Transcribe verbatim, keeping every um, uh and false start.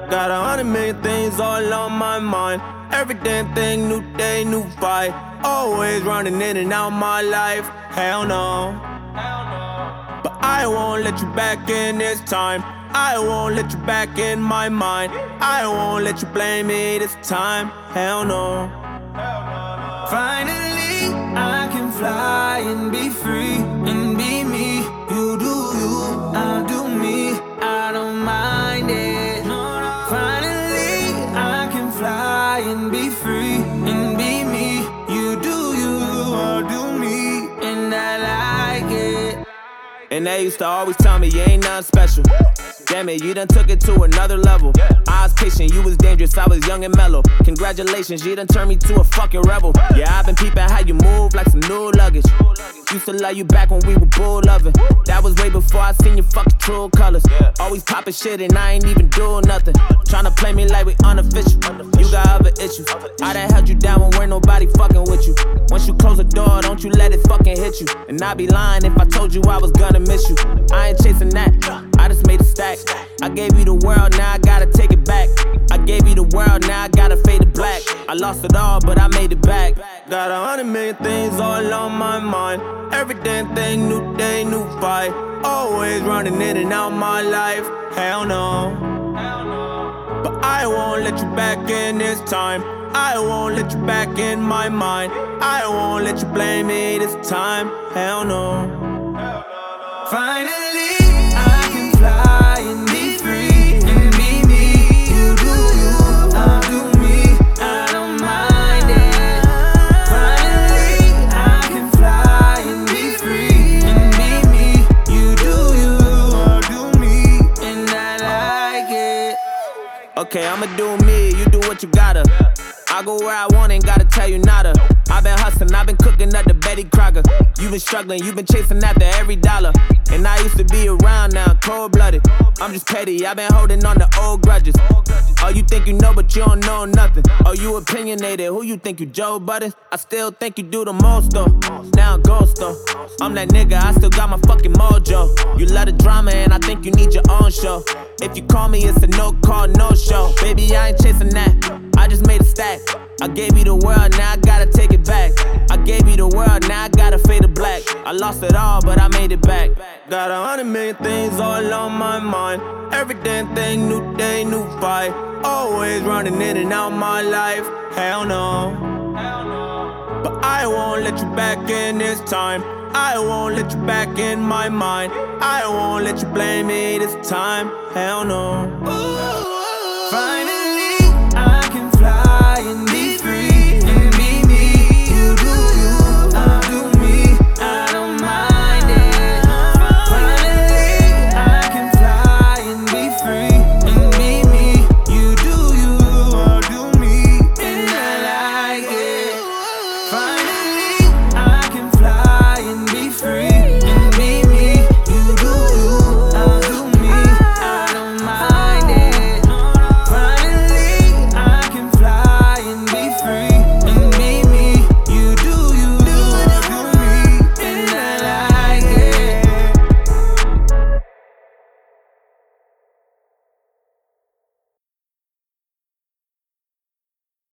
Got a hundred million things all on my mind. Every damn thing, new day, new fight. Always running in and out my life. Hell no. But I won't let you back in this time. I won't let you back in my mind. I won't let you blame me this time. Hell no. Finally, I can fly and be free and be me. You do you, I'll do me. I don't mind it. Finally, I can fly and be free and be me. You do you, I'll do me, and I like it. And they used to always tell me you ain't nothing special. Damn it, you done took it to another level. I was patient, you was dangerous, I was young and mellow. Congratulations, you done turned me to a fucking rebel. Yeah, I've been peeping how you move like some new luggage. Used to love you back when we were bull loving. That was way before I seen your fucking true colors. Always popping shit and I ain't even doing nothing. Tryna play me like we unofficial. You got other issues. I done held you down when we're nobody fucking with you. Once you close the door, don't you let it fucking hit you. And I'd be lying if I told you I was gonna miss you. I ain't chasing that, I just made a stack. I gave you the world, now I gotta take it back. I gave you the world, now I gotta fade to black. I lost it all, but I made it back. Got a hundred million things all on my mind. Every damn thing, new day, new fight. Always running in and out my life. Hell no. But I won't let you back in this time. I won't let you back in my mind. I won't let you blame me this time. Hell no. Finally, I can fly and be free and be me. You do you, I'll do me. I don't mind it. Finally, I can fly and be free and be me. You do you, I'll do me, and I like it. Okay, I'ma do me, you do what you gotta. I go where I want, ain't gotta tell you nada. I've been hustling, I've been cooking up the Betty Crocker. You been struggling, you been chasing after every dollar. And I used to be around now, cold-blooded. I'm just petty, I've been holding on to old grudges. Oh, you think you know, but you don't know nothing. Oh, you opinionated, who you think you, Joe Budden? I still think you do the most, though. Now I'm ghost, though. I'm that nigga, I still got my fucking mojo. You love the drama, and I think you need your own show. If you call me, it's a no-call, no-show. Baby, I ain't chasing that, I just made a stack. I gave you the world, now I gotta take it back. I gave you the world, now I gotta fade to black. I lost it all, but I made it back. Got a hundred million things all on my mind. Every damn thing, new day, new fight. Always running in and out my life. Hell no. But I won't let you back in this time. I won't let you back in my mind. I won't let you blame me this time. Hell no. Ooh.